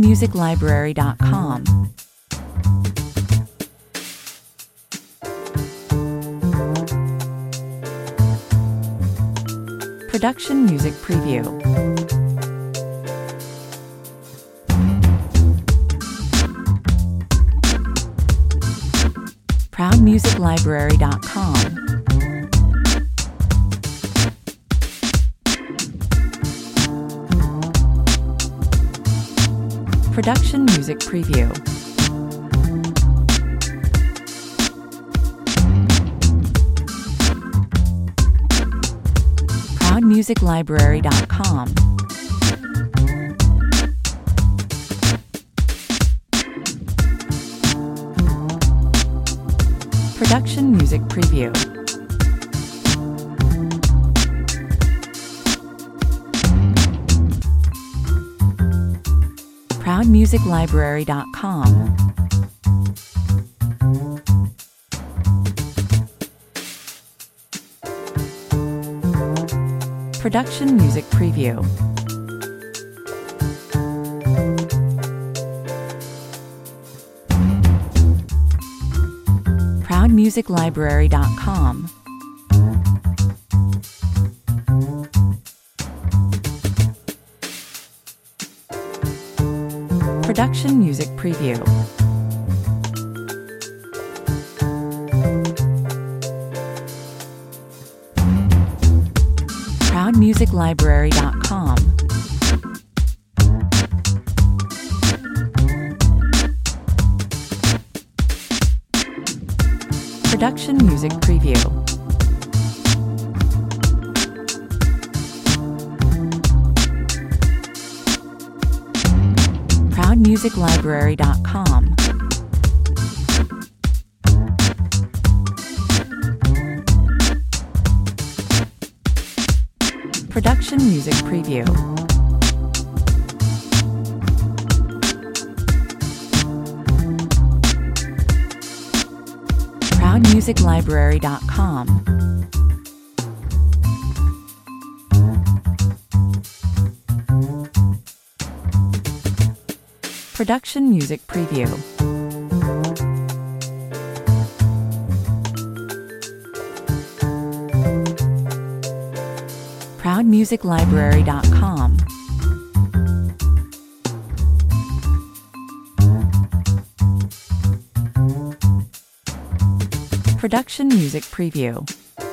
ProudMusicLibrary.com. Production Music Preview. ProudMusicLibrary.com. Production Music Preview. ProudMusicLibrary.com. Production Music Preview. ProudMusicLibrary.com. Production Music Preview. ProudMusicLibrary.com. Production Music Preview. ProudMusicLibrary.com. Production Music Preview. ProudMusicLibrary.com. Production Music Preview. ProudMusicLibrary.com. Production Music Preview. ProudMusicLibrary.com. Production Music Preview.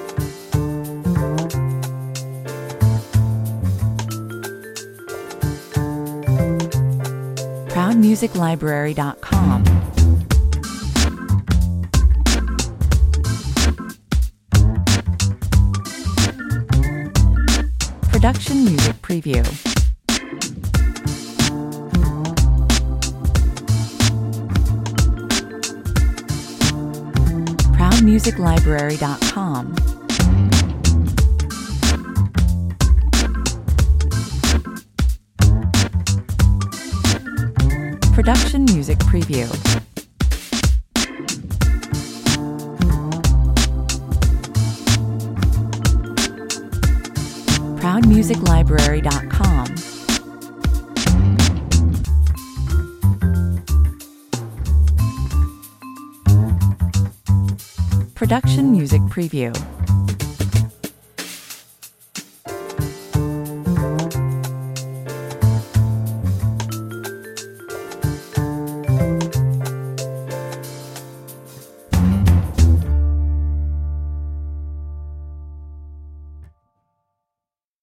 ProudMusicLibrary.com. Production Music Preview. ProudMusicLibrary.com. Production Music Preview. ProudMusicLibrary.com. Production Music Preview.